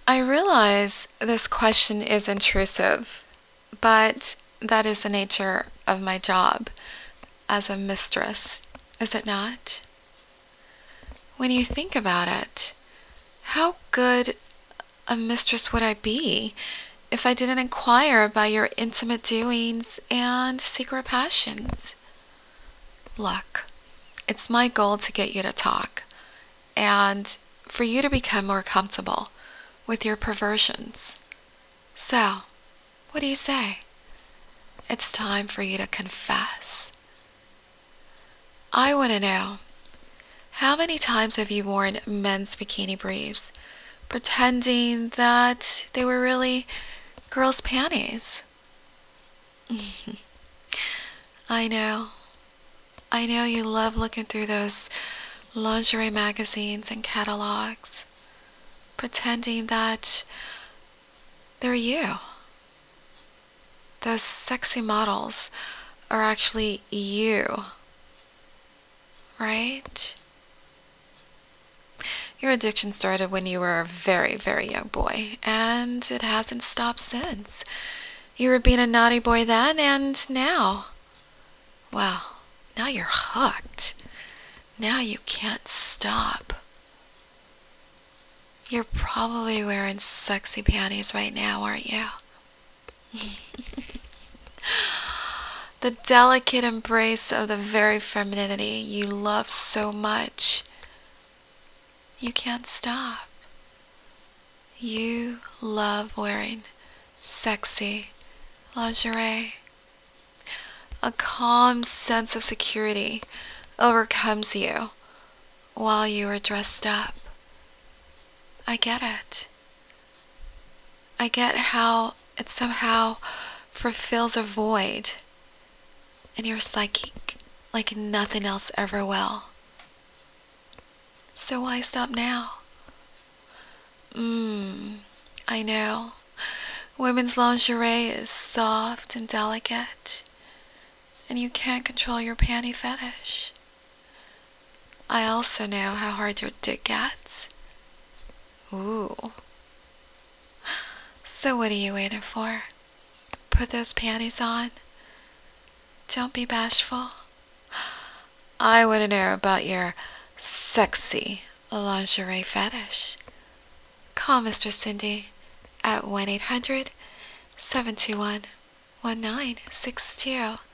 I realize this question is intrusive, but that is the nature of my job as a mistress, is it not? When you think about it, how good a mistress would I be if I didn't inquire about your intimate doings and secret passions? Look, it's my goal to get you to talk and for you to become more comfortable with your perversions. So, what do you say? It's time for you to confess. I want to know, how many times have you worn men's bikini briefs, pretending that they were really girls' panties? I know. I know you love looking through those lingerie magazines and catalogs, pretending that they're you. Those sexy models are actually you, right? Your addiction started when you were a very, very young boy, and it hasn't stopped since. You were being a naughty boy then, and now, well, now you're hooked. Now you can't stop. You're probably wearing sexy panties right now, aren't you? The delicate embrace of the very femininity you love so much. You can't stop. You love wearing sexy lingerie. A calm sense of security overcomes you while you are dressed up. I get it. I get how it somehow fulfills a void in your psyche like nothing else ever will. So why stop now? I know. Women's lingerie is soft and delicate, and you can't control your panty fetish. I also know how hard your dick gets. Ooh. So what are you waiting for? Put those panties on. Don't be bashful. I want to know about your sexy lingerie fetish. Call Mr. Cindy at 1-800-721-1962.